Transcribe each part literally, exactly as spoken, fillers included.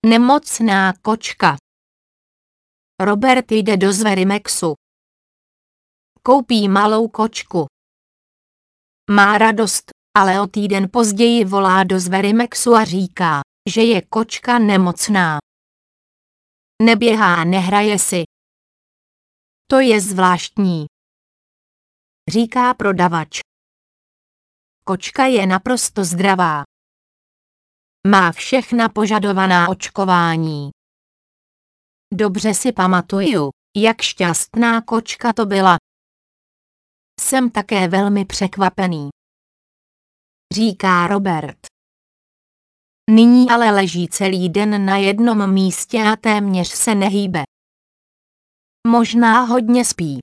Nemocná kočka. Robert jde do Zverimexu. Koupí malou kočku. Má radost, ale o týden později volá do Zverimexu a říká, že je kočka nemocná. Neběhá, nehraje si. To je zvláštní, říká prodavač. Kočka je naprosto zdravá. Má všechna požadovaná očkování. Dobře si pamatuju, jak šťastná kočka to byla. Jsem také velmi překvapený, říká Robert. Nyní ale leží celý den na jednom místě a téměř se nehýbe. Možná hodně spí,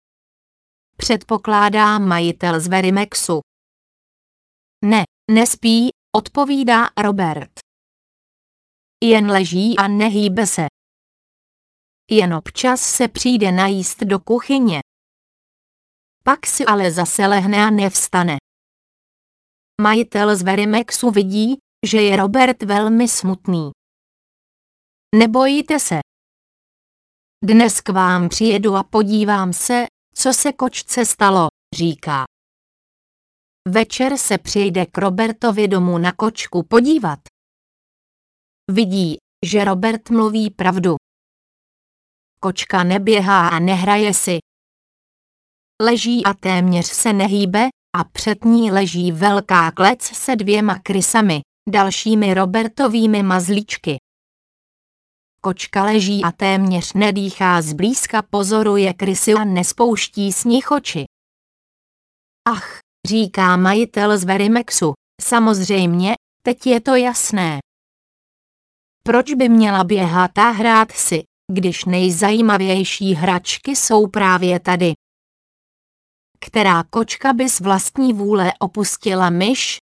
předpokládá majitel Zverimexu. Ne, nespí, odpovídá Robert. Jen leží a nehýbe se. Jen občas se přijde najíst do kuchyně. Pak si ale zase lehne a nevstane. Majitel Zverimexu vidí, že je Robert velmi smutný. Nebojíte se? Dnes k vám přijedu a podívám se, co se kočce stalo, říká. Večer se přijde k Robertovi domů na kočku podívat. Vidí, že Robert mluví pravdu. Kočka neběhá a nehraje si. Leží a téměř se nehýbe, a před ní leží velká klec se dvěma krysami, dalšími Robertovými mazlíčky. Kočka leží a téměř nedýchá, zblízka pozoruje krysy a nespouští z nich oči. Ach, říká majitel Zverimexu, samozřejmě, teď je to jasné. Proč by měla běhat a hrát si, když nejzajímavější hračky jsou právě tady? Která kočka by z vlastní vůle opustila myš,